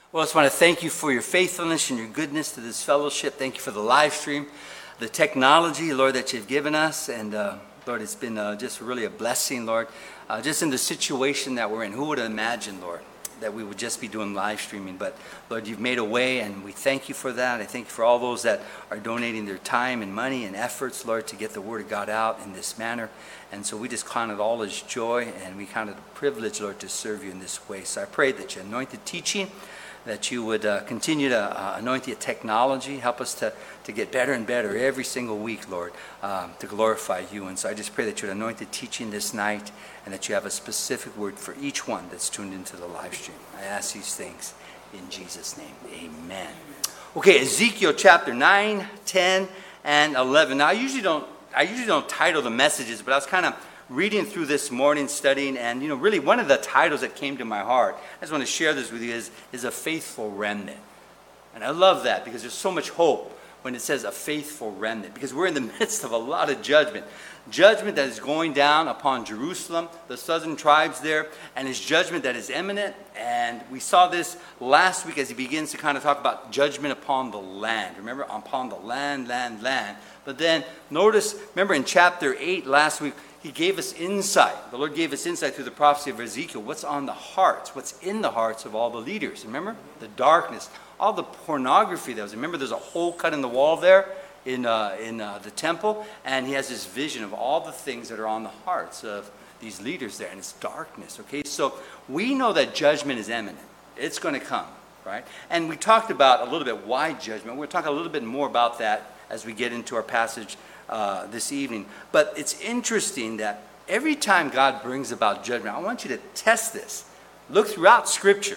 Well, I just want to thank you for your faithfulness and your goodness to this fellowship. Thank you for the live stream, the technology, Lord, that you've given us. And Lord, it's been just really a blessing, Lord, just in the situation that we're in. Who would have imagined, Lord, that we would just be doing live streaming? But Lord, you've made a way, and we thank you for that. I thank you for all those that are donating their time and money and efforts, Lord, to get the word of God out in this manner. And so we just count it all as joy, and we count it a privilege, Lord, to serve you in this way. So I pray that you anoint the teaching, that you would continue to anoint the technology, help us to get better and better every single week, Lord, to glorify you. And so I just pray that you would anoint the teaching this night, and that you have a specific word for each one that's tuned into the live stream. I ask these things in Jesus' name. Amen. Okay, Ezekiel chapter 9, 10, and 11. Now, I usually don't title the messages, but I was kind of reading through this morning, studying, and really one of the titles that came to my heart, I just want to share this with you, is a faithful remnant. And I love that because there's so much hope when it says a faithful remnant, because we're in the midst of a lot of judgment that is going down upon Jerusalem, the southern tribes there, and it's judgment that is imminent. And we saw this last week as he begins to kind of talk about judgment upon the land. Remember, upon the land. But then remember in chapter 8 last week, he gave us insight. The Lord gave us insight through the prophecy of Ezekiel. What's on the hearts? What's in the hearts of all the leaders? Remember? The darkness. All the pornography that was. Remember, there's a hole cut in the wall there in the temple. And he has this vision of all the things that are on the hearts of these leaders there. And it's darkness. Okay? So we know that judgment is imminent. It's going to come. Right? And we talked about a little bit why judgment. We'll talk a little bit more about that as we get into our passage this evening. But it's interesting that every time God brings about judgment, I want you to test this. Look throughout Scripture.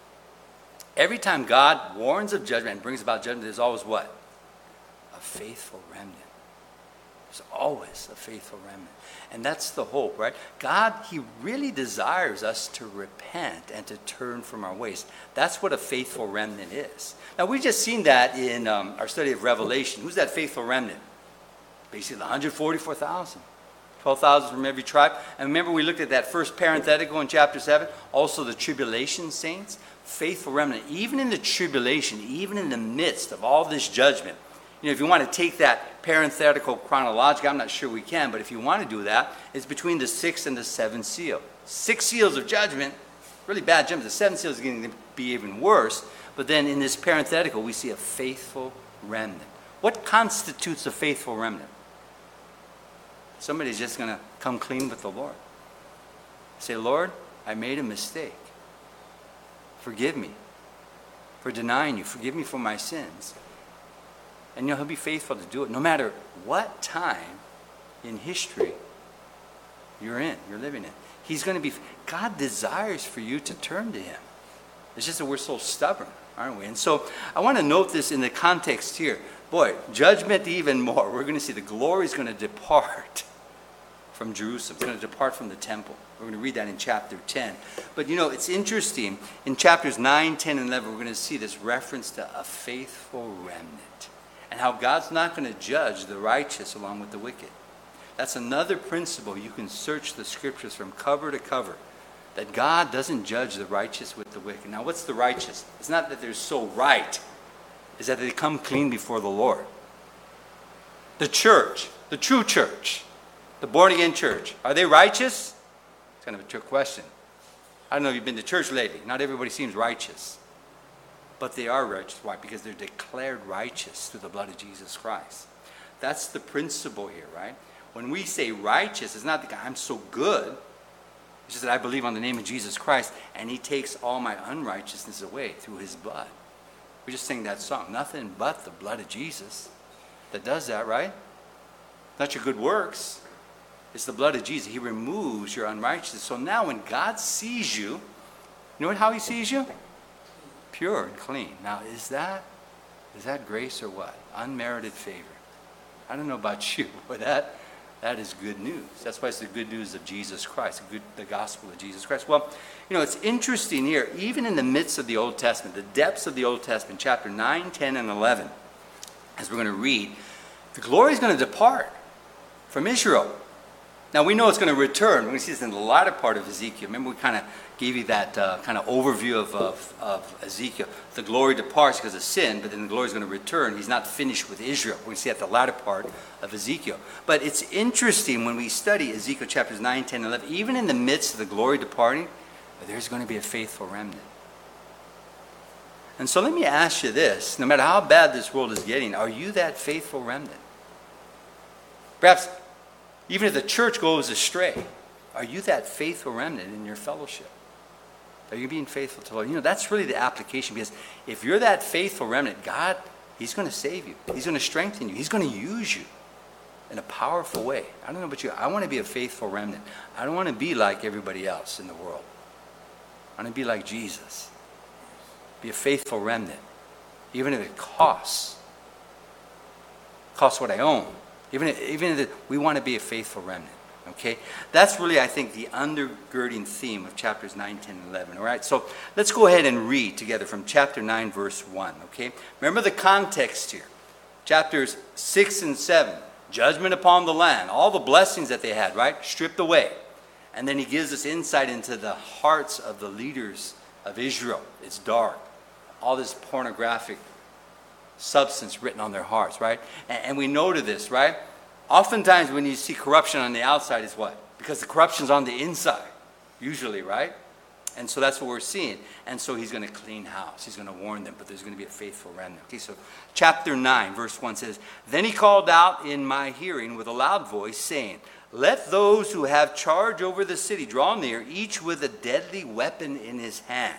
Every time God warns of judgment and brings about judgment, there's always what? A faithful remnant. There's always a faithful remnant. And that's the hope, right? God, he really desires us to repent and to turn from our ways. That's what a faithful remnant is. Now, we've just seen that in our study of Revelation. Who's that faithful remnant? Basically, the 144,000. 12,000 from every tribe. And remember, we looked at that first parenthetical in chapter 7. Also, the tribulation saints. Faithful remnant. Even in the tribulation, even in the midst of all this judgment. If you want to take that parenthetical chronologically, I'm not sure we can, but if you want to do that, it's between the 6th and the 7th seal. 6 seals of judgment, really bad judgment. The 7th seal is going to be even worse. But then in this parenthetical, we see a faithful remnant. What constitutes a faithful remnant? Somebody's just going to come clean with the Lord. Say, Lord, I made a mistake. Forgive me for denying you. Forgive me for my sins. And he'll be faithful to do it no matter what time in history you're living in. He's going to be, God desires for you to turn to him. It's just that we're so stubborn, aren't we? And so I want to note this in the context here. Boy, judgment even more. We're going to see the glory is going to depart from Jerusalem. It's going to depart from the temple. We're going to read that in chapter 10. But it's interesting. In chapters 9, 10, and 11, we're going to see this reference to a faithful remnant. And how God's not going to judge the righteous along with the wicked. That's another principle. You can search the scriptures from cover to cover. That God doesn't judge the righteous with the wicked. Now, what's the righteous? It's not that they're so right. It's that they come clean before the Lord. The church, the true church, the born-again church, are they righteous? It's kind of a trick question. I don't know if you've been to church lately. Not everybody seems righteous. But they are righteous. Why? Because they're declared righteous through the blood of Jesus Christ. That's the principle here, right? When we say righteous, it's not that I'm so good. It's just that I believe on the name of Jesus Christ, and he takes all my unrighteousness away through his blood. We just sing that song. Nothing but the blood of Jesus that does that, right? Not your good works. It's the blood of Jesus. He removes your unrighteousness. So now when God sees you, you know how he sees you? Pure and clean. Now, is that grace or what? Unmerited favor. I don't know about you, but that is good news. That's why it's the good news of Jesus Christ, the gospel of Jesus Christ. Well, it's interesting here, even in the midst of the Old Testament, the depths of the Old Testament, chapter 9, 10, and 11, as we're going to read, the glory is going to depart from Israel. Now we know it's going to return. We see this in the latter part of Ezekiel. Remember we kind of gave you that kind of overview of Ezekiel. The glory departs because of sin, but then the glory is going to return. He's not finished with Israel. We see at the latter part of Ezekiel. But it's interesting when we study Ezekiel chapters 9, 10, 11, even in the midst of the glory departing, there's going to be a faithful remnant. And so let me ask you this. No matter how bad this world is getting, are you that faithful remnant? Perhaps even if the church goes astray, are you that faithful remnant in your fellowship? Are you being faithful to the Lord? That's really the application, because if you're that faithful remnant, God, He's going to save you. He's going to strengthen you. He's going to use you in a powerful way. I don't know about you. I want to be a faithful remnant. I don't want to be like everybody else in the world. I want to be like Jesus. Be a faithful remnant. Even if it costs what I own. Even if we want to be a faithful remnant, okay? That's really, I think, the undergirding theme of chapters 9, 10, and 11, all right? So let's go ahead and read together from chapter 9, verse 1, okay? Remember the context here. Chapters 6 and 7, judgment upon the land, all the blessings that they had, right? Stripped away. And then he gives us insight into the hearts of the leaders of Israel. It's dark. All this pornographic substance written on their hearts, right? And we know to this, right? Oftentimes when you see corruption on the outside, is what? Because the corruption's on the inside, usually, right? And so that's what we're seeing. And so he's going to clean house. He's going to warn them, but there's going to be a faithful remnant. Okay, so chapter 9, verse 1 says, Then he called out in my hearing with a loud voice, saying, Let those who have charge over the city draw near, each with a deadly weapon in his hand.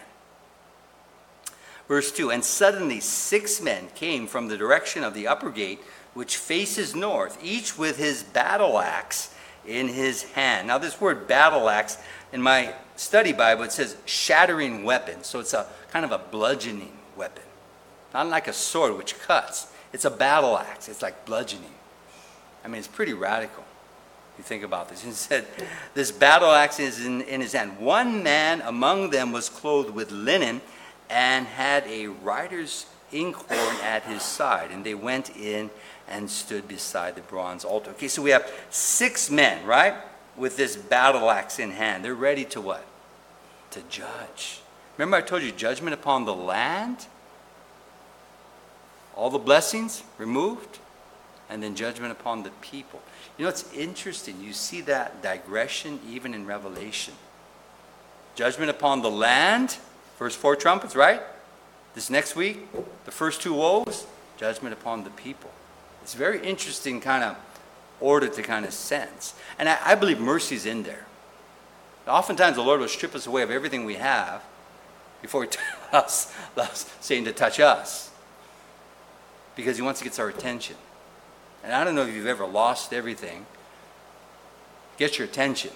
Verse 2, And suddenly 6 men came from the direction of the upper gate, which faces north, each with his battle axe in his hand. Now this word battle axe, in my study Bible, it says shattering weapon. So it's a kind of a bludgeoning weapon. Not like a sword which cuts. It's a battle axe. It's like bludgeoning. I mean, it's pretty radical. You think about this. He said, this battle axe is in his hand. One man among them was clothed with linen, and had a writer's inkhorn at his side. And they went in and stood beside the bronze altar. Okay, so we have 6 men, right? With this battle axe in hand. They're ready to what? To judge. Remember I told you judgment upon the land? All the blessings removed? And then judgment upon the people. You know, it's interesting. You see that digression even in Revelation. Judgment upon the land. First 4 trumpets, right? This next week, the first 2 woes, judgment upon the people. It's very interesting kind of order to kind of sense. And I believe mercy's in there. Oftentimes the Lord will strip us away of everything we have before He allows Satan to touch us. Because He wants to get our attention. And I don't know if you've ever lost everything. Get your attention.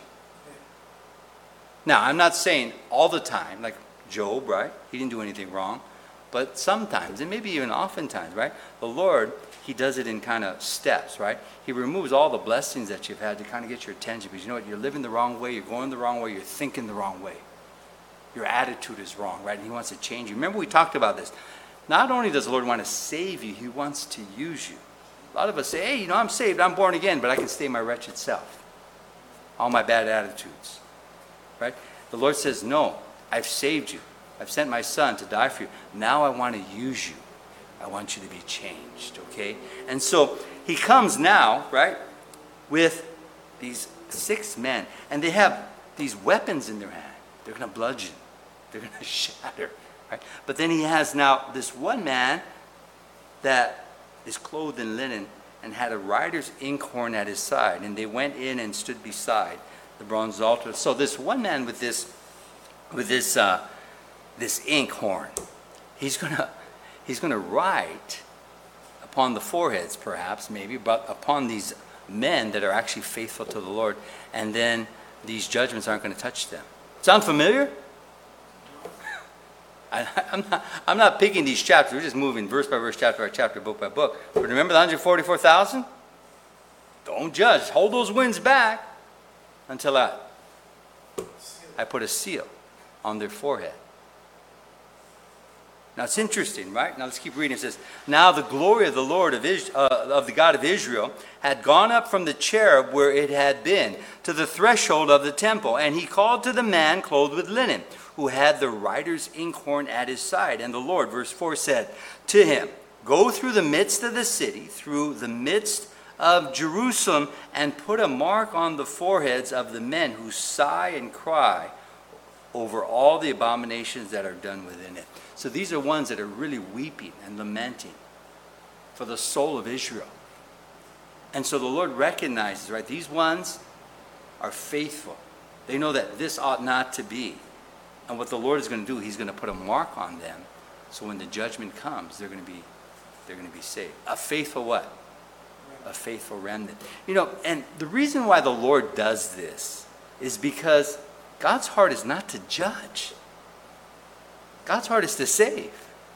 Now, I'm not saying all the time, like Job, right? He didn't do anything wrong. But sometimes, and maybe even oftentimes, right? The Lord, He does it in kind of steps, right? He removes all the blessings that you've had to kind of get your attention. Because you know what? You're living the wrong way. You're going the wrong way. You're thinking the wrong way. Your attitude is wrong, right? And He wants to change you. Remember we talked about this. Not only does the Lord want to save you, He wants to use you. A lot of us say, hey, I'm saved. I'm born again. But I can stay my wretched self. All my bad attitudes, right? The Lord says, no. I've saved you. I've sent my Son to die for you. Now I want to use you. I want you to be changed, okay? And so He comes now, right, with these 6 men. And they have these weapons in their hand. They're going to bludgeon. They're going to shatter, right? But then He has now this one man that is clothed in linen and had a writer's inkhorn at his side. And they went in and stood beside the bronze altar. So this one man with this inkhorn, he's gonna write upon the foreheads, perhaps, maybe, but upon these men that are actually faithful to the Lord, and then these judgments aren't going to touch them. Sound familiar? I'm not picking these chapters. We're just moving verse by verse, chapter by chapter, book by book. But remember the 144,000? Don't judge. Hold those winds back until I put a seal on their forehead. Now it's interesting, right? Now let's keep reading. It says, now the glory of the Lord of the God of Israel had gone up from the cherub where it had been to the threshold of the temple. And he called to the man clothed with linen, who had the writer's inkhorn at his side. And the Lord, verse 4, said to him, go through the midst of the city, through the midst of Jerusalem, and put a mark on the foreheads of the men who sigh and cry over all the abominations that are done within it. So these are ones that are really weeping and lamenting for the soul of Israel. And so the Lord recognizes, right, these ones are faithful. They know that this ought not to be. And what the Lord is going to do, he's going to put a mark on them. So when the judgment comes, they're going to be saved. A faithful what? A faithful remnant. You know, and the reason why the Lord does this is because God's heart is not to judge. God's heart is to save.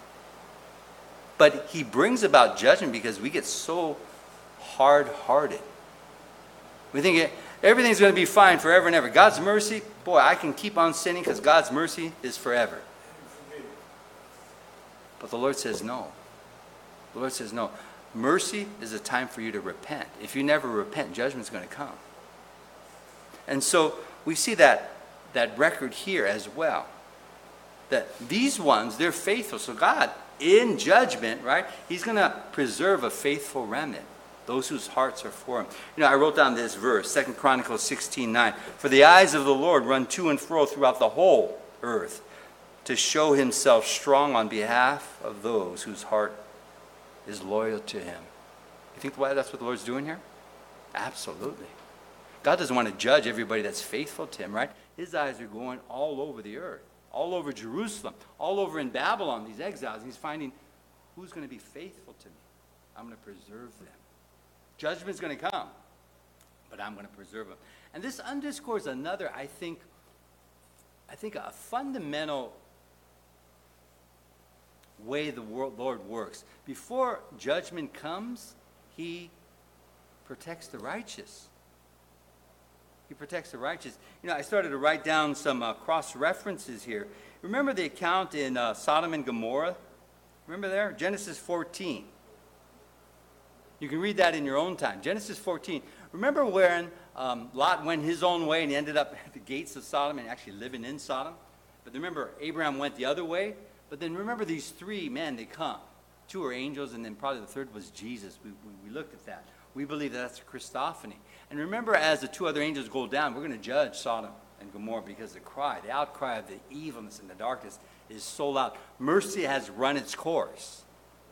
But he brings about judgment because we get so hard-hearted. We think everything's going to be fine forever and ever. God's mercy, boy, I can keep on sinning because God's mercy is forever. But the Lord says no. The Lord says no. Mercy is a time for you to repent. If you never repent, judgment's going to come. And so we see that record here as well. That these ones, they're faithful. So God, in judgment, right, he's going to preserve a faithful remnant. Those whose hearts are for him. You know, I wrote down this verse, 2 Chronicles 16:9. For the eyes of the Lord run to and fro throughout the whole earth to show himself strong on behalf of those whose heart is loyal to him. You think that's what the Lord's doing here? Absolutely. God doesn't want to judge everybody that's faithful to him, right? His eyes are going all over the earth, all over Jerusalem, all over in Babylon, these exiles. He's finding who's going to be faithful to me. I'm going to preserve them. Judgment's going to come, but I'm going to preserve them. And this underscores another, I think a fundamental way the Lord works. Before judgment comes, he protects the righteous. He protects the righteous. You know, I started to write down some cross-references here. Remember the account in Sodom and Gomorrah? Remember there? Genesis 14. You can read that in your own time. Genesis 14. Remember when Lot went his own way and he ended up at the gates of Sodom and actually living in Sodom? But remember, Abraham went the other way. But then remember these three men, they come. Two are angels, and then probably the third was Jesus. We looked at that. We believe that's a Christophany. And remember, as the two other angels go down, we're going to judge Sodom and Gomorrah because the outcry of the evilness and the darkness is so loud. Mercy has run its course.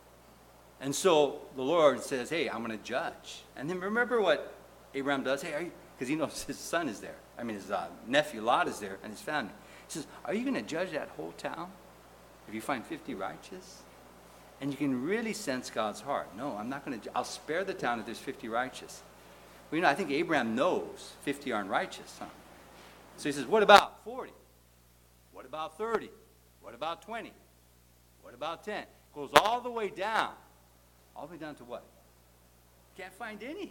And so the Lord says, hey, I'm going to judge. And then remember what Abraham does? Hey, because he knows his son is there. I mean, his nephew Lot is there and his family. He says, are you going to judge that whole town if you find 50 righteous? And you can really sense God's heart. No, I'm not going to. I'll spare the town if there's 50 righteous. Well, you know, I think Abraham knows 50 aren't righteous. Huh? So he says, what about 40? What about 30? What about 20? What about 10? Goes all the way down. All the way down to what? Can't find any.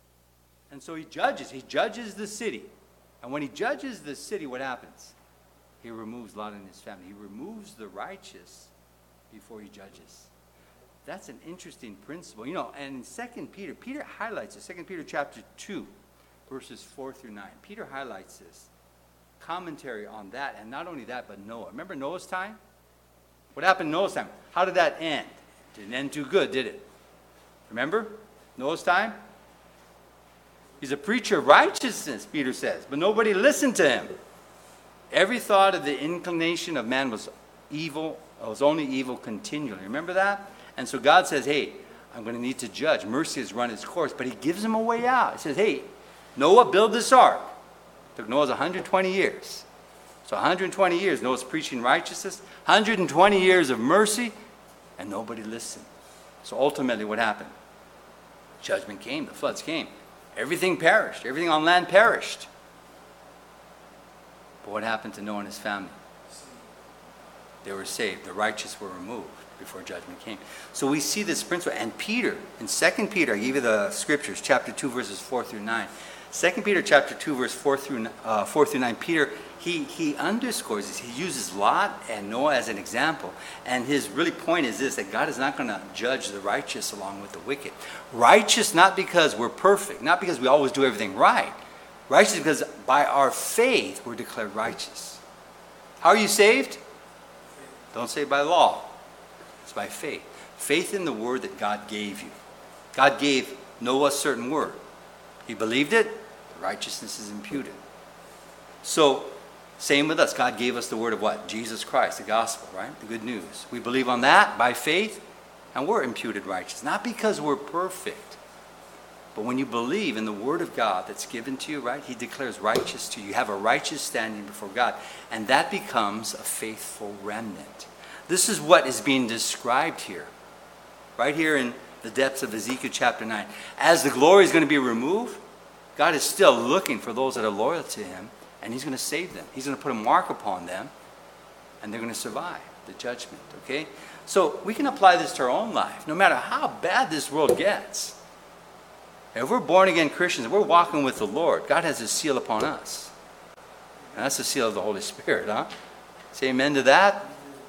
And so he judges. He judges the city. And when he judges the city, what happens? He removes Lot and his family. He removes the righteous before he judges. That's an interesting principle. You know, and in 2 Peter, Peter highlights it. 2 Peter chapter 2, verses 4 through 9. Peter highlights this. Commentary on that, and not only that, but Noah. Remember Noah's time? What happened in Noah's time? How did that end? Didn't end too good, did it? Remember Noah's time? He's a preacher of righteousness, Peter says, but nobody listened to him. Every thought of the inclination of man was evil, was only evil continually. Remember that? And so God says, hey, I'm going to need to judge. Mercy has run its course, but he gives him a way out. He says, hey, Noah, build this ark. It took Noah's 120 years. So 120 years, Noah's preaching righteousness, 120 years of mercy, and nobody listened. So ultimately what happened? Judgment came, the floods came. Everything perished. Everything on land perished. But what happened to Noah and his family? They were saved. The righteous were removed before judgment came. So we see this principle. And Peter, in 2 Peter, I give you the scriptures, chapter 2, verses 4 through 9. 2 Peter chapter 2, verse 4 through 9, Peter, he underscores this. He uses Lot and Noah as an example. And his really point is this, that God is not going to judge the righteous along with the wicked. Righteous not because we're perfect, not because we always do everything right. Righteous because by our faith we're declared righteous. How are you saved? Don't say by law. It's by faith. Faith in the word that God gave you. God gave Noah a certain word. He believed it, righteousness is imputed. So, same with us. God gave us the word of what? Jesus Christ, the gospel, right? The good news. We believe on that by faith, and we're imputed righteous. Not because we're perfect, but when you believe in the word of God that's given to you, right? He declares righteous to you. You have a righteous standing before God, and that becomes a faithful remnant. This is what is being described here, right here in the depths of Ezekiel chapter 9. As the glory is going to be removed, God is still looking for those that are loyal to him, and he's going to save them. He's going to put a mark upon them, and they're going to survive the judgment, okay? So we can apply this to our own life, no matter how bad this world gets. If we're born-again Christians, we're walking with the Lord, God has his seal upon us. And that's the seal of the Holy Spirit, huh? Say amen to that.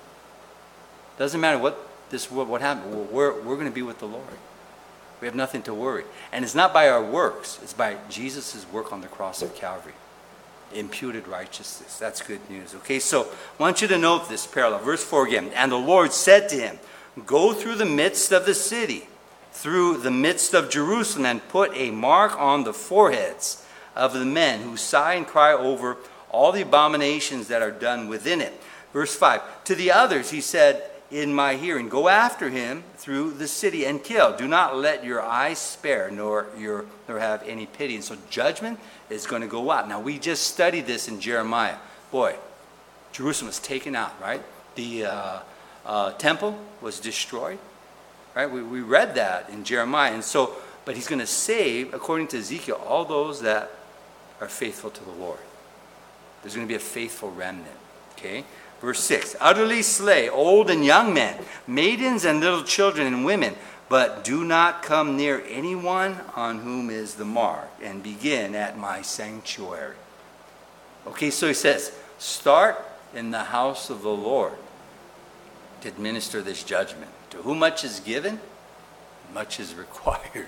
Doesn't matter what happened. We're going to be with the Lord. We have nothing to worry. And it's not by our works. It's by Jesus' work on the cross of Calvary. Imputed righteousness. That's good news. Okay, so I want you to note this parallel. Verse 4 again. And the Lord said to him, go through the midst of the city, through the midst of Jerusalem, and put a mark on the foreheads of the men who sigh and cry over all the abominations that are done within it. Verse 5. To the others he said, in my hearing, go after him through the city and kill. Do not let your eyes spare, nor have any pity. And so judgment is going to go out. Now, we just studied this in Jeremiah. Boy, Jerusalem was taken out, right? The temple was destroyed, right? We read that in Jeremiah. And so, but he's going to save, according to Ezekiel, all those that are faithful to the Lord. There's going to be a faithful remnant, okay? Verse 6, utterly slay old and young men, maidens and little children and women, but do not come near anyone on whom is the mark, and begin at my sanctuary. Okay, so he says, start in the house of the Lord to administer this judgment. To whom much is given, much is required.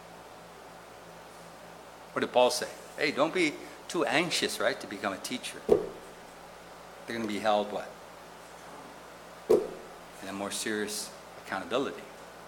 What did Paul say? Hey, don't be too anxious, right, to become a teacher. They're going to be held what? In a more serious accountability.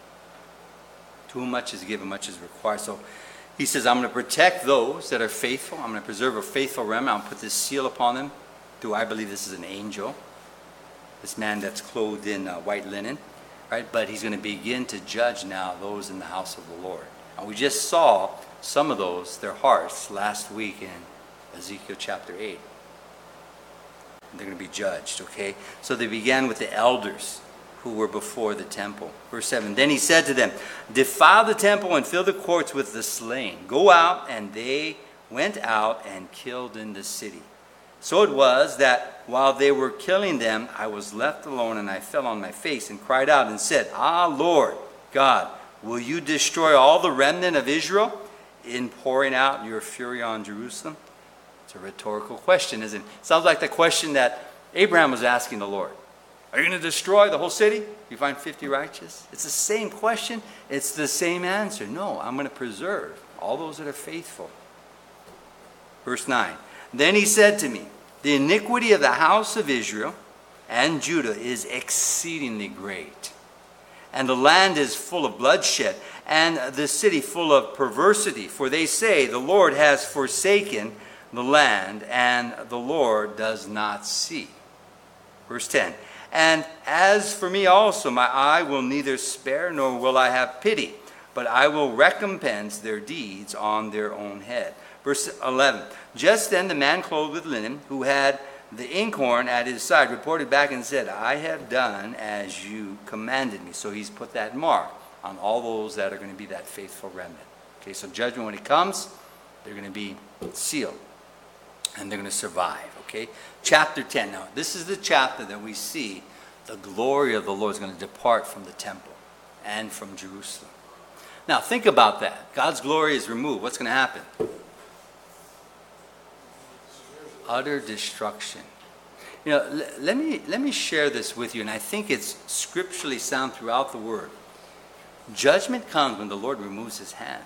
To whom much is given, much is required. So he says, I'm going to protect those that are faithful. I'm going to preserve a faithful remnant. I'm going to put this seal upon them. Do I believe this is an angel? This man that's clothed in white linen. Right? But he's going to begin to judge now those in the house of the Lord. And we just saw some of those, their hearts, last week in Ezekiel chapter 8. They're going to be judged, okay? So they began with the elders who were before the temple. Verse 7, then he said to them, defile the temple and fill the courts with the slain. Go out, and they went out and killed in the city. So it was that while they were killing them, I was left alone, and I fell on my face and cried out and said, ah, Lord God, will you destroy all the remnant of Israel in pouring out your fury on Jerusalem? It's a rhetorical question, isn't it? Sounds like the question that Abraham was asking the Lord. Are you going to destroy the whole city? You find 50 righteous? It's the same question. It's the same answer. No, I'm going to preserve all those that are faithful. Verse 9. Then he said to me, the iniquity of the house of Israel and Judah is exceedingly great. And the land is full of bloodshed, and the city full of perversity. For they say, the Lord has forsaken the land, and the Lord does not see. Verse 10, and as for me also, my eye will neither spare nor will I have pity, but I will recompense their deeds on their own head. Verse 11, just then the man clothed with linen, who had the inkhorn at his side, reported back and said, I have done as you commanded me. So he's put that mark on all those that are going to be that faithful remnant. Okay, so judgment, when it comes, they're going to be sealed. And they're going to survive, okay? Chapter 10. Now, this is the chapter that we see the glory of the Lord is going to depart from the temple and from Jerusalem. Now, think about that. God's glory is removed. What's going to happen? utter destruction. Let me share this with you, and I think it's scripturally sound throughout the Word. Judgment comes when the Lord removes his hand.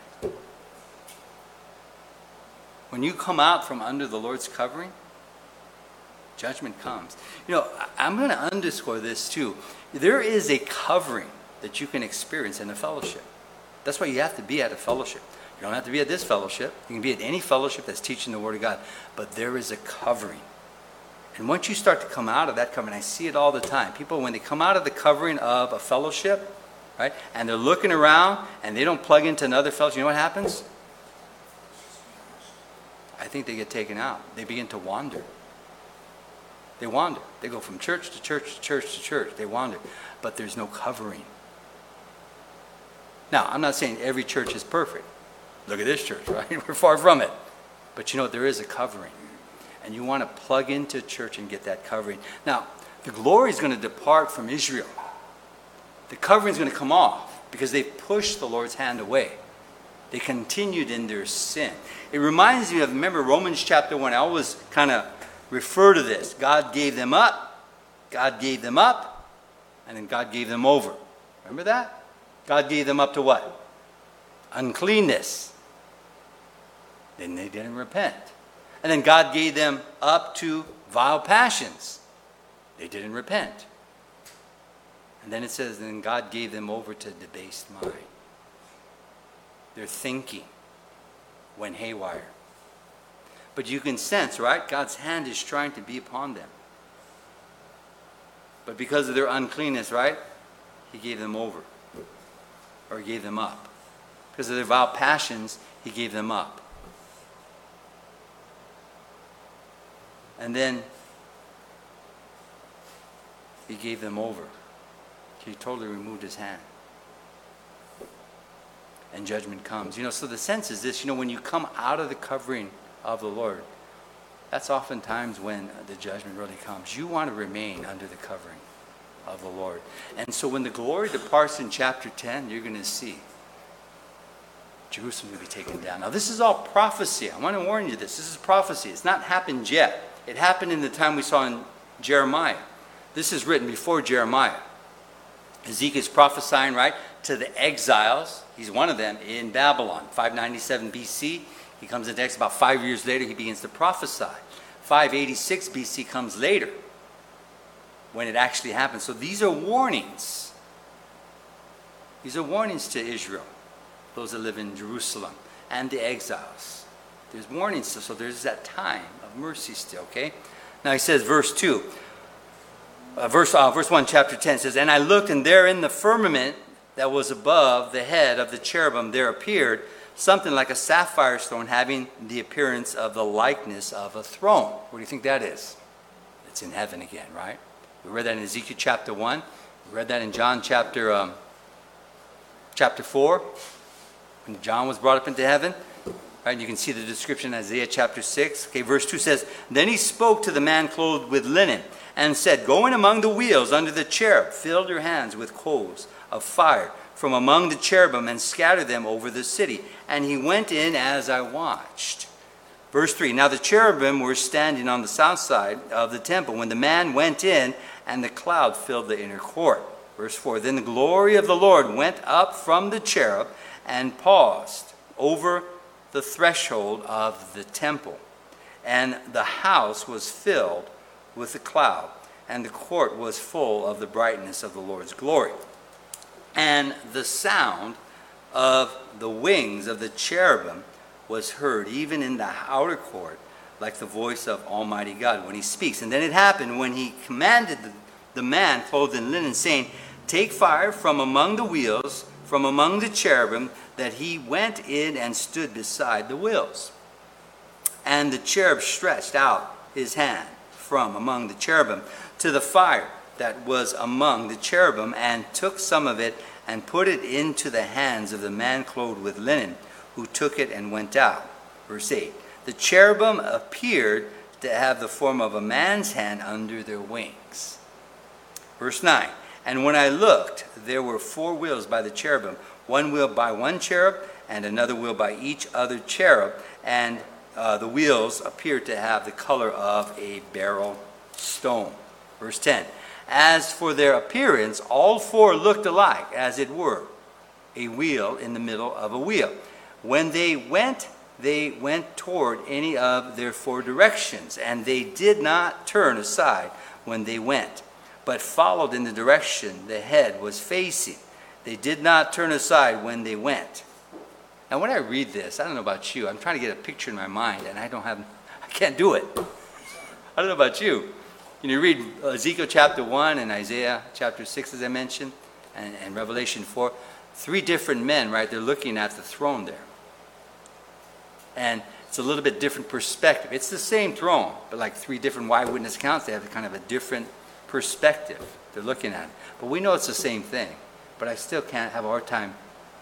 When you come out from under the Lord's covering, judgment comes. I'm going to underscore this too. There is a covering that you can experience in a fellowship. That's why you have to be at a fellowship. You don't have to be at this fellowship. You can be at any fellowship that's teaching the Word of God. But there is a covering. And once you start to come out of that covering, I see it all the time. People, when they come out of the covering of a fellowship, right, and they're looking around and they don't plug into another fellowship, you know what happens? I think they get taken out. They begin to wander. They wander. They go from church to church to church to church. They wander. But there's no covering. Now, I'm not saying every church is perfect. Look at this church, right? We're far from it. But there is a covering. And you want to plug into church and get that covering. Now, the glory is going to depart from Israel. The covering is going to come off because they pushed the Lord's hand away. They continued in their sin. It reminds me of, remember Romans chapter 1. I always kind of refer to this. God gave them up. God gave them up. And then God gave them over. Remember that? God gave them up to what? Uncleanness. Then they didn't repent. And then God gave them up to vile passions. They didn't repent. And then it says, then God gave them over to debased mind. Their thinking went haywire. But you can sense, right? God's hand is trying to be upon them. But because of their uncleanness, right? He gave them over. Or he gave them up. Because of their vile passions, he gave them up. And then he gave them over. He totally removed his hand. And judgment comes. So the sense is this, when you come out of the covering of the Lord, that's oftentimes when the judgment really comes. You want to remain under the covering of the Lord. And so when the glory departs in chapter 10, you're going to see Jerusalem will be taken down. Now this is all prophecy. I want to warn you this. This is prophecy. It's not happened yet. It happened in the time we saw in Jeremiah. This is written before Jeremiah. Ezekiel's prophesying, right, to the exiles. He's one of them in Babylon. 597 BC. He comes into exile. About 5 years later, he begins to prophesy. 586 BC comes later when it actually happens. So these are warnings. These are warnings to Israel, those that live in Jerusalem, and the exiles. There's warnings. So there's that time of mercy still, okay? Now he says, verse 2. Verse 1, chapter 10 says, and I looked, and there in the firmament that was above the head of the cherubim there appeared something like a sapphire stone having the appearance of the likeness of a throne. What do you think that is? It's in heaven again, right? We read that in Ezekiel chapter 1. We read that in John chapter 4. When John was brought up into heaven. Right? And you can see the description in Isaiah chapter 6. Okay, verse 2 says, then he spoke to the man clothed with linen and said, go in among the wheels under the cherub, fill your hands with coals of fire from among the cherubim and scatter them over the city. And he went in as I watched. Verse 3, now the cherubim were standing on the south side of the temple when the man went in, and the cloud filled the inner court. Verse 4, then the glory of the Lord went up from the cherub and paused over the threshold of the temple. And the house was filled with the cloud, and the court was full of the brightness of the Lord's glory. And the sound of the wings of the cherubim was heard even in the outer court, like the voice of Almighty God when he speaks. And then it happened when he commanded the man clothed in linen, saying, take fire from among the wheels, from among the cherubim, that he went in and stood beside the wheels. And the cherub stretched out his hand from among the cherubim to the fire that was among the cherubim, and took some of it and put it into the hands of the man clothed with linen, who took it and went out. Verse 8, the cherubim appeared to have the form of a man's hand under their wings. Verse 9, and when I looked, there were 4 wheels by the cherubim, one wheel by one cherub, and another wheel by each other cherub, and the wheels appeared to have the color of a beryl stone. Verse 10. As for their appearance, all four looked alike, as it were, a wheel in the middle of a wheel. When they went toward any of their four directions, and they did not turn aside when they went, but followed in the direction the head was facing. They did not turn aside when they went. Now, when I read this, I don't know about you, I'm trying to get a picture in my mind, and I can't do it. I don't know about you. You read Ezekiel chapter 1 and Isaiah chapter 6, as I mentioned, and Revelation 4. Three different men, right? They're looking at the throne there. And it's a little bit different perspective. It's the same throne, but like three different eyewitness accounts, they have kind of a different perspective they're looking at. But we know it's the same thing. But I still can't have a hard time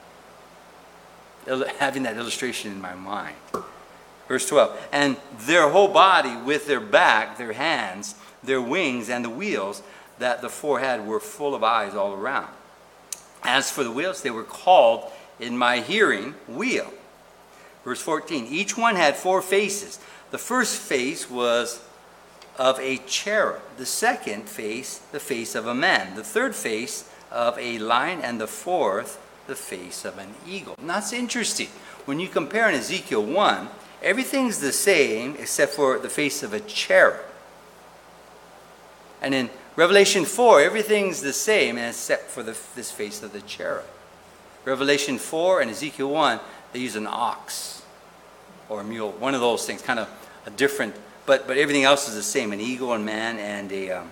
having that illustration in my mind. Verse 12. And their whole body with their back, their hands, their wings, and the wheels that the four had were full of eyes all around. As for the wheels, they were called in my hearing wheel. Verse 14. Each one had four faces. The first face was of a cherub. The second face, the face of a man. The third face of a lion. And the fourth, the face of an eagle. Now it's interesting. When you compare in Ezekiel 1, everything's the same except for the face of a cherub. And in Revelation 4, everything's the same except for this face of the cherub. Revelation 4 and Ezekiel 1, they use an ox or a mule, one of those things, kind of a different, but everything else is the same, an eagle, a man, and a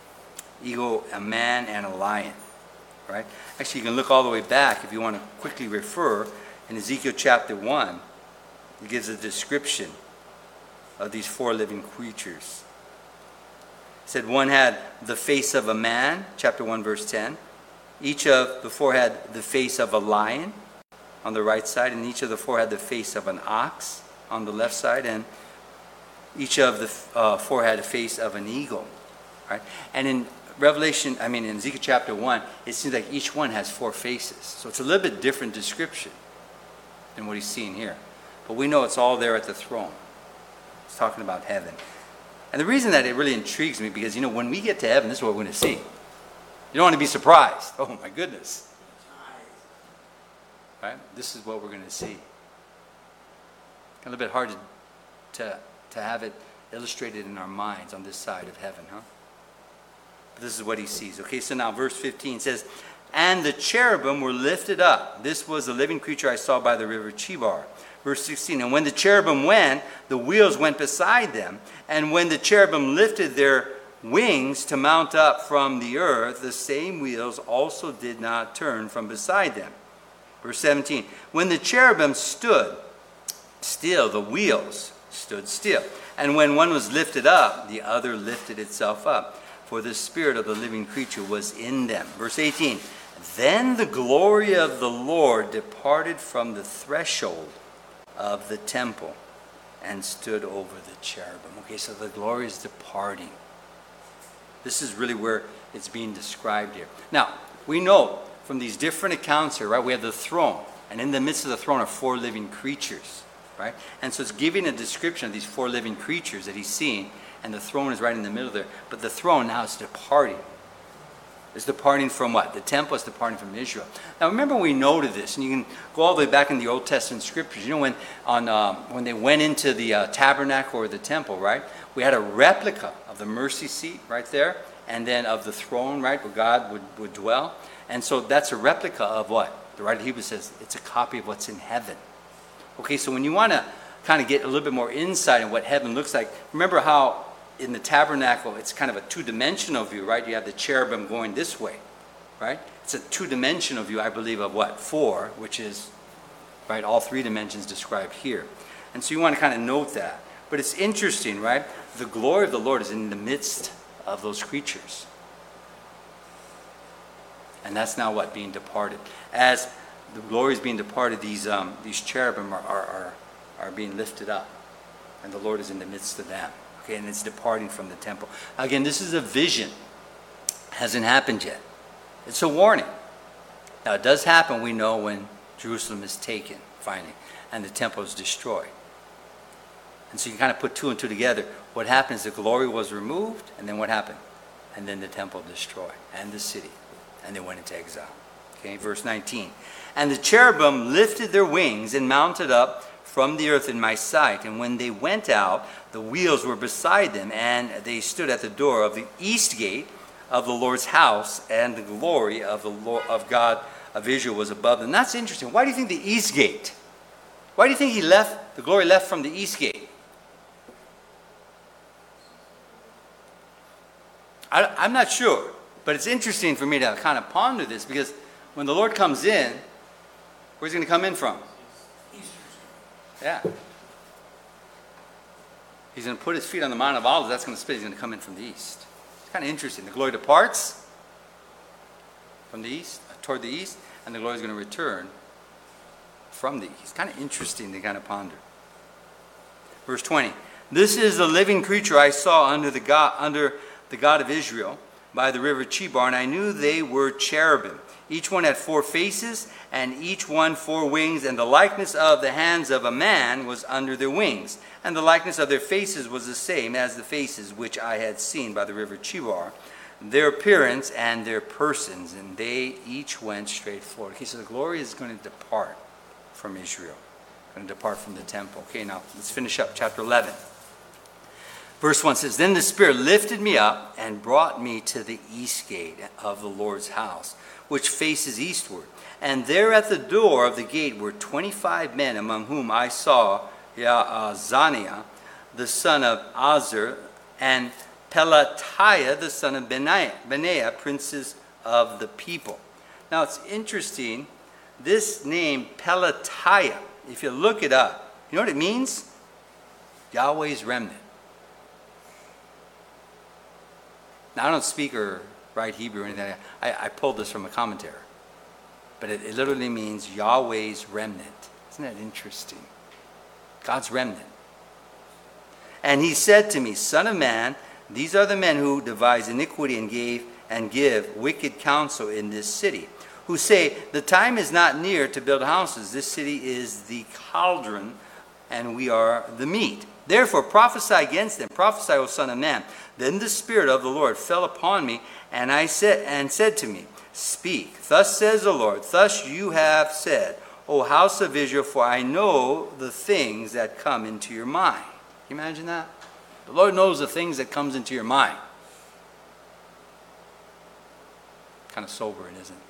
man and a lion, right? Actually, you can look all the way back if you want to quickly refer. In Ezekiel chapter 1, it gives a description of these four living creatures. It said one had the face of a man, chapter 1, verse 10. Each of the four had the face of a lion on the right side, and each of the four had the face of an ox on the left side, and each of the four had the face of an eagle. Right? And in in Ezekiel chapter 1, it seems like each one has four faces. So it's a little bit different description than what he's seeing here. But we know it's all there at the throne. It's talking about heaven. And the reason that it really intrigues me, because, when we get to heaven, this is what we're going to see. You don't want to be surprised. Oh, my goodness. Right? This is what we're going to see. A little bit hard to have it illustrated in our minds on this side of heaven, huh? But this is what he sees. Okay, so now verse 15 says, and the cherubim were lifted up. This was the living creature I saw by the river Chebar. Verse 16, and when the cherubim went, the wheels went beside them. And when the cherubim lifted their wings to mount up from the earth, the same wheels also did not turn from beside them. Verse 17, when the cherubim stood still, the wheels stood still. And when one was lifted up, the other lifted itself up. For the spirit of the living creature was in them. Verse 18, then the glory of the Lord departed from the threshold of the temple and stood over the cherubim. Okay, so the glory is departing. This is really where it's being described here. Now, we know from these different accounts here, right, we have the throne. And in the midst of the throne are four living creatures, right? And so it's giving a description of these four living creatures that he's seeing. And the throne is right in the middle there. But the throne now is departing. It's departing from what? The temple is departing from Israel. Now remember, we noted this, and you can go all the way back in the Old Testament scriptures. When they went into the tabernacle or the temple, right? We had a replica of the mercy seat right there, and then of the throne, right, where God would dwell. And so that's a replica of what? The writer of Hebrews says it's a copy of what's in heaven. Okay, so when you want to kind of get a little bit more insight in what heaven looks like, remember how in the tabernacle, it's kind of a two-dimensional view, right? You have the cherubim going this way, right? It's a two-dimensional view, I believe, of what? Four, which is, right, all three dimensions described here. And so you want to kind of note that. But it's interesting, right? The glory of the Lord is in the midst of those creatures. And that's now what? Being departed. As the glory is being departed, these cherubim are being lifted up. And the Lord is in the midst of them. Okay, and it's departing from the temple. Again, this is a vision. Hasn't happened yet. It's a warning. Now, it does happen, we know, when Jerusalem is taken, finally, and the temple is destroyed. And so you kind of put two and two together. What happened is the glory was removed, and then what happened? And then the temple destroyed, and the city, and they went into exile. Okay, verse 19. And the cherubim lifted their wings and mounted up from the earth in my sight. And when they went out, the wheels were beside them, and they stood at the door of the east gate of the Lord's house, and the glory of the Lord, of God of Israel was above them. That's interesting. Why do you think the east gate? Why do you think the glory left from the east gate? I'm not sure, but it's interesting for me to kind of ponder this, because when the Lord comes in, where's he going to come in from? Yeah. He's going to put his feet on the Mount of Olives. That's going to split. He's going to come in from the east. It's kind of interesting. The glory departs from the east, toward the east, and the glory is going to return from the east. Kind of interesting to kind of ponder. Verse 20. This is the living creature I saw under the God of Israel by the river Chebar, and I knew they were cherubim. Each one had 4 faces, and each one 4 wings, and the likeness of the hands of a man was under their wings, and the likeness of their faces was the same as the faces which I had seen by the river Chebar, their appearance and their persons, and they each went straight forward. Okay, so the glory is going to depart from Israel, going to depart from the temple. Okay, now let's finish up chapter 11. Verse 1 says, Then the Spirit lifted me up and brought me to the east gate of the Lord's house, which faces eastward. And there at the door of the gate were 25 men, among whom I saw Yaazaniah, the son of Azur, and Pelatiah, the son of Benaiah, princes of the people. Now it's interesting, this name Pelatiah, if you look it up, you know what it means? Yahweh's remnant. Now I don't speak or write Hebrew or anything. I pulled this from a commentary. But it literally means Yahweh's remnant. Isn't that interesting? God's remnant. And he said to me, Son of man, these are the men who devise iniquity and give wicked counsel in this city, who say, the time is not near to build houses. This city is the cauldron, and we are the meat. Therefore prophesy against them. Prophesy, O Son of man. Then the Spirit of the Lord fell upon me, and said to me, Speak. Thus says the Lord, thus you have said, O house of Israel, for I know the things that come into your mind. Can you imagine that? The Lord knows the things that comes into your mind. Kind of sobering, isn't it?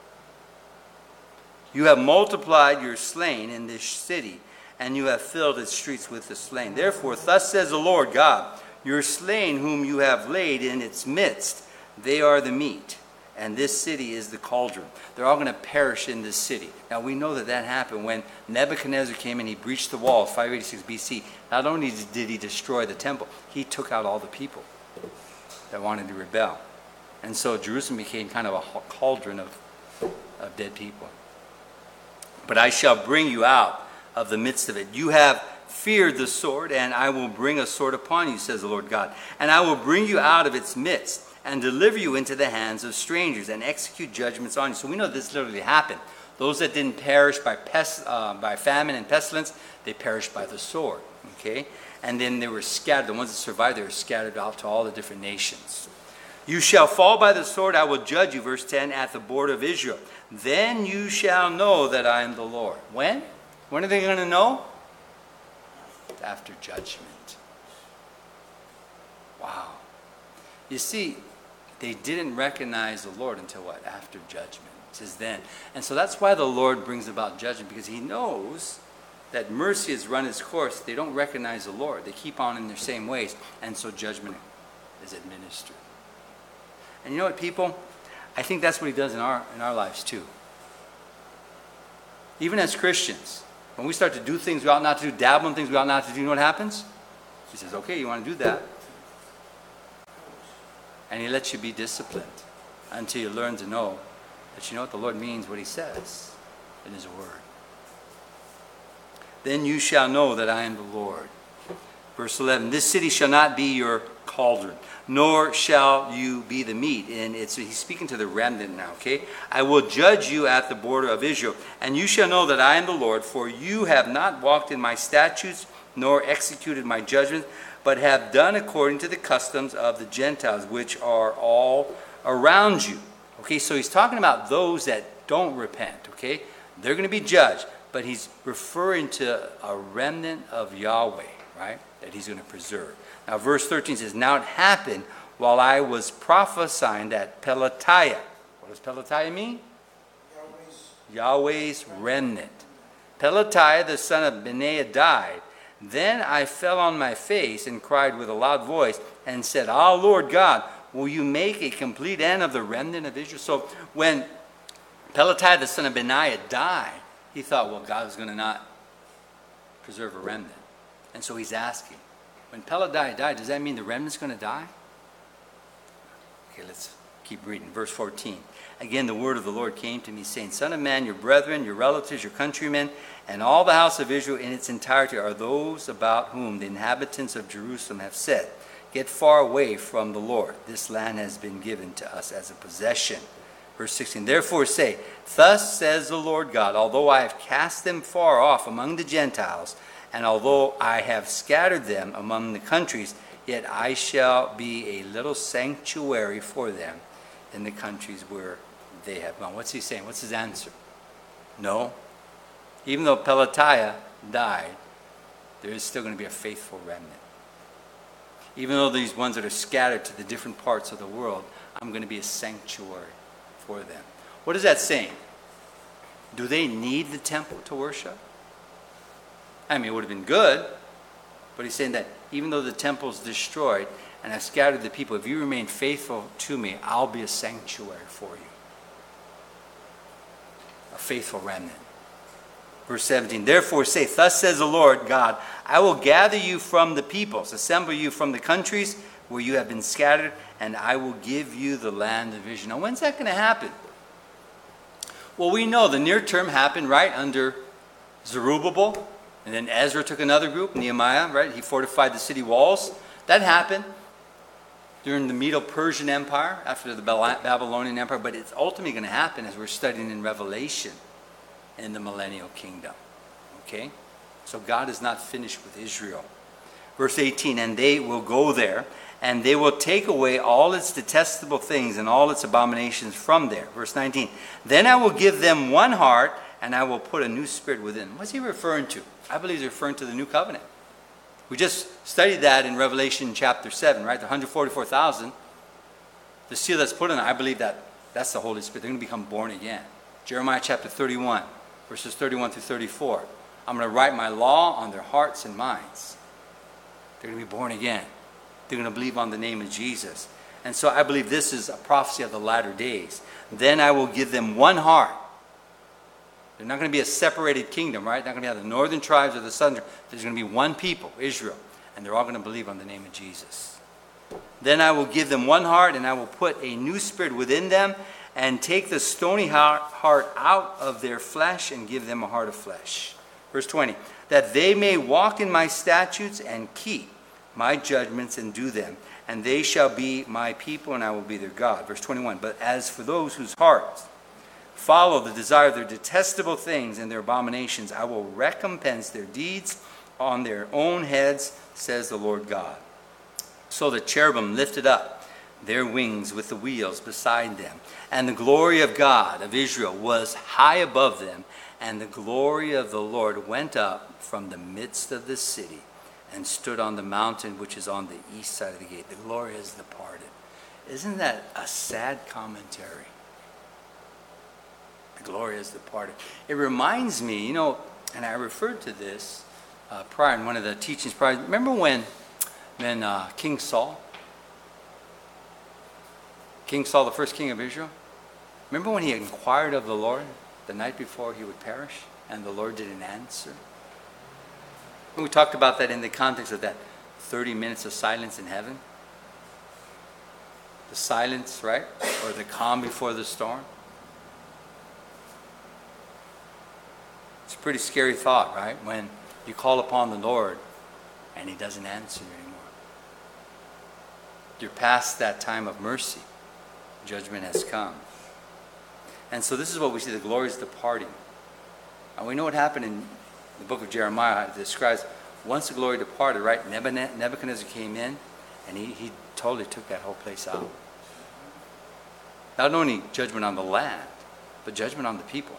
You have multiplied your slain in this city, and you have filled its streets with the slain. Therefore, thus says the Lord God, your slain whom you have laid in its midst, they are the meat, and this city is the cauldron. They're all going to perish in this city. Now we know that happened when Nebuchadnezzar came and he breached the wall, 586 BC. Not only did he destroy the temple, he took out all the people that wanted to rebel. And so Jerusalem became kind of a cauldron of dead people. But I shall bring you out of the midst of it. You have feared the sword, and I will bring a sword upon you, says the Lord God. And I will bring you out of its midst, and deliver you into the hands of strangers, and execute judgments on you. So we know this literally happened. Those that didn't perish by famine and pestilence, they perished by the sword. Okay? And then they were scattered. The ones that survived, they were scattered out to all the different nations. You shall fall by the sword, I will judge you, verse 10, at the border of Israel. Then you shall know that I am the Lord. When? When are they going to know? After judgment. Wow. You see, they didn't recognize the Lord until what? After judgment. It says then. And so that's why the Lord brings about judgment, because he knows that mercy has run its course. They don't recognize the Lord. They keep on in their same ways. And so judgment is administered. And you know what, people? I think that's what he does in our lives too. Even as Christians, when we start to do things we ought not to do, dabble in things we ought not to do, you know what happens? He says, okay, you want to do that. And he lets you be disciplined until you learn to know that you know what the Lord means, what he says in his word. Then you shall know that I am the Lord. Verse 11, this city shall not be your cauldron, nor shall you be the meat. And he's speaking to the remnant now, okay? I will judge you at the border of Israel, and you shall know that I am the Lord, for you have not walked in my statutes, nor executed my judgment, but have done according to the customs of the Gentiles, which are all around you. Okay, so he's talking about those that don't repent, okay? They're going to be judged, but he's referring to a remnant of Yahweh, right, that he's going to preserve. Now, verse 13 says, now it happened while I was prophesying that Pelatiah. What does Pelatiah mean? Yahweh's remnant. Pelatiah, the son of Benaiah, died. Then I fell on my face and cried with a loud voice and said, Ah, Lord God, will you make a complete end of the remnant of Israel? So when Pelatiah, the son of Benaiah, died, he thought, well, God was going to not preserve a remnant. And so he's asking, when Pelatiah died, does that mean the remnant's going to die? Okay, let's keep reading. Verse 14. Again, the word of the Lord came to me, saying, Son of man, your brethren, your relatives, your countrymen, and all the house of Israel in its entirety are those about whom the inhabitants of Jerusalem have said, Get far away from the Lord. This land has been given to us as a possession. Verse 16, Therefore say, Thus says the Lord God, although I have cast them far off among the Gentiles, and although I have scattered them among the countries, yet I shall be a little sanctuary for them in the countries where they have gone. What's he saying? What's his answer? No. Even though Pelatiah died, there is still going to be a faithful remnant. Even though these ones that are scattered to the different parts of the world, I'm going to be a sanctuary for them. What is that saying? Do they need the temple to worship? I mean, it would have been good, but he's saying that even though the temple is destroyed and I've scattered the people, if you remain faithful to me, I'll be a sanctuary for you. A faithful remnant. Verse 17, Therefore say, Thus says the Lord God, I will gather you from the peoples, assemble you from the countries where you have been scattered, and I will give you the land of Israel. Now, when's that going to happen? Well, we know the near term happened right under Zerubbabel, and then Ezra took another group, Nehemiah, right? He fortified the city walls. That happened during the Medo-Persian Empire, after the Babylonian Empire, but it's ultimately going to happen as we're studying in Revelation in the millennial kingdom. Okay? So God is not finished with Israel. Verse 18, And they will go there, and they will take away all its detestable things and all its abominations from there. Verse 19, Then I will give them one heart, and I will put a new spirit within them. What's he referring to? I believe he's referring to the new covenant. We just studied that in Revelation chapter 7, right? The 144,000. The seal that's put on it, I believe that's the Holy Spirit. They're going to become born again. Jeremiah chapter 31, verses 31 through 34. I'm going to write my law on their hearts and minds. They're going to be born again. They're going to believe on the name of Jesus. And so I believe this is a prophecy of the latter days. Then I will give them one heart. They're not going to be a separated kingdom, right? They're not going to be the northern tribes or the southern. There's going to be one people, Israel. And they're all going to believe on the name of Jesus. Then I will give them one heart, and I will put a new spirit within them, and take the stony heart out of their flesh, and give them a heart of flesh. Verse 20, that they may walk in my statutes and keep my judgments and do them. And they shall be my people, and I will be their God. Verse 21, but as for those whose hearts follow the desire of their detestable things and their abominations, I will recompense their deeds on their own heads, says the Lord God. So the cherubim lifted up their wings with the wheels beside them, and the glory of God of Israel was high above them, and the glory of the Lord went up from the midst of the city and stood on the mountain which is on the east side of the gate. The glory has departed. Isn't that a sad commentary? The glory has departed. It reminds me, and I referred to this prior in one of the teachings prior. Remember when King Saul, the first king of Israel, remember when he inquired of the Lord the night before he would perish, and the Lord didn't answer? And we talked about that in the context of that 30 minutes of silence in heaven. The silence, right? Or the calm before the storm. It's a pretty scary thought, right? When you call upon the Lord and he doesn't answer you anymore. You're past that time of mercy. Judgment has come. And so this is what we see, the glory is departing. And we know what happened in the book of Jeremiah. It describes once the glory departed, right, Nebuchadnezzar came in, and he totally took that whole place out. Not only judgment on the land, but judgment on the people.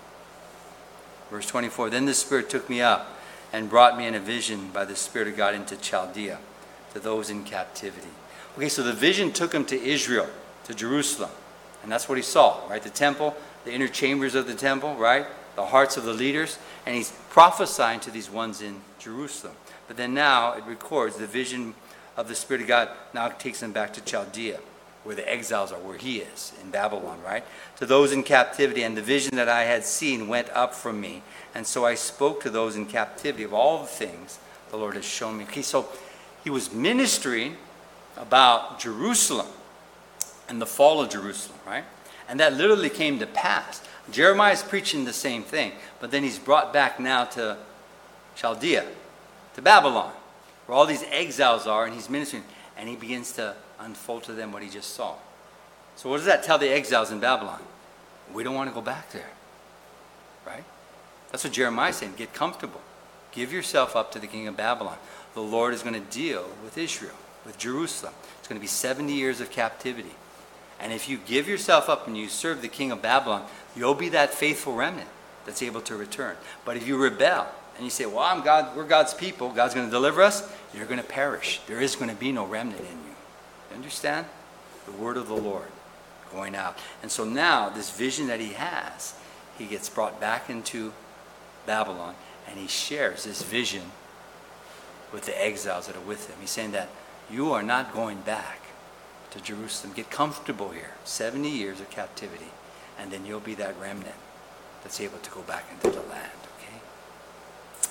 Verse 24, then the Spirit took me up and brought me in a vision by the Spirit of God into Chaldea, to those in captivity. Okay, so the vision took him to Israel, to Jerusalem. And that's what he saw, right? The temple, the inner chambers of the temple, right? The hearts of the leaders. And he's prophesying to these ones in Jerusalem. But then now it records the vision of the Spirit of God now takes him back to Chaldea, where the exiles are, where he is, in Babylon, right? To those in captivity, and the vision that I had seen went up from me. And so I spoke to those in captivity of all the things the Lord has shown me. Okay, so he was ministering about Jerusalem and the fall of Jerusalem, right? And that literally came to pass. Jeremiah is preaching the same thing, but then he's brought back now to Chaldea, to Babylon, where all these exiles are, and he's ministering, and he begins to unfold to them what he just saw. So what does that tell the exiles in Babylon? We don't want to go back there, right? That's what Jeremiah is saying. Get comfortable. Give yourself up to the king of Babylon. The Lord is going to deal with Israel, with Jerusalem. It's going to be 70 years of captivity. And if you give yourself up and you serve the king of Babylon, you'll be that faithful remnant that's able to return. But if you rebel and you say, well, we're God's people, God's going to deliver us, you're going to perish. There is going to be no remnant in you. You understand? The word of the Lord going out. And so now this vision that he has, he gets brought back into Babylon, and he shares this vision with the exiles that are with him. He's saying that you are not going back to Jerusalem. Get comfortable here. 70 years of captivity, and then you'll be that remnant that's able to go back into the land. Okay?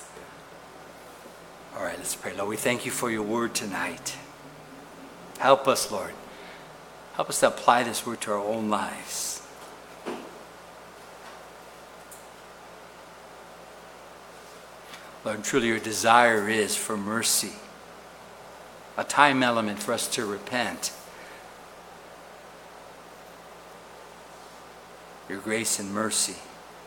All right, let's pray. Lord, we thank you for your word tonight. Help us, Lord. Help us to apply this word to our own lives. Lord, truly your desire is for mercy, a time element for us to repent. Your grace and mercy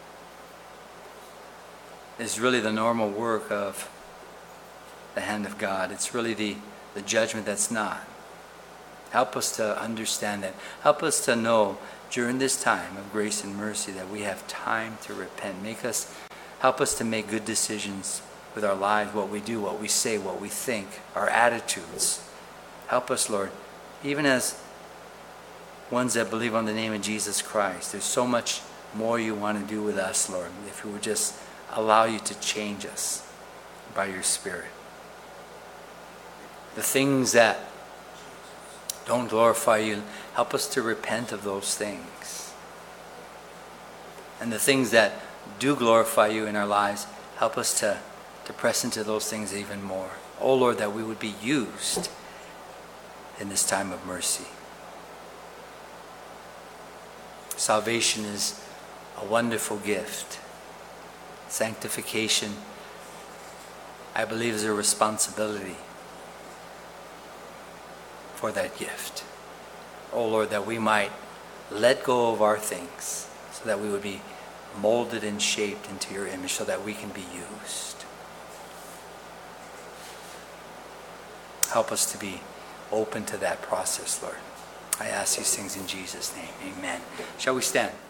is really the normal work of the hand of God. It's really the judgment that's not. Help us to understand that. Help us to know during this time of grace and mercy that we have time to repent. Help us to make good decisions with our lives, what we do, what we say, what we think, our attitudes. Help us, Lord, even as ones that believe on the name of Jesus Christ. There's so much more you want to do with us, Lord, if we would just allow you to change us by your Spirit. The things that don't glorify you, help us to repent of those things. And the things that do glorify you in our lives, help us to press into those things even more. Oh Lord, that we would be used in this time of mercy. Salvation is a wonderful gift. Sanctification, I believe, is a responsibility for that gift. Oh Lord, that we might let go of our things so that we would be molded and shaped into your image so that we can be used. Help us to be open to that process, Lord. I ask these things in Jesus' name. Amen. Shall we stand?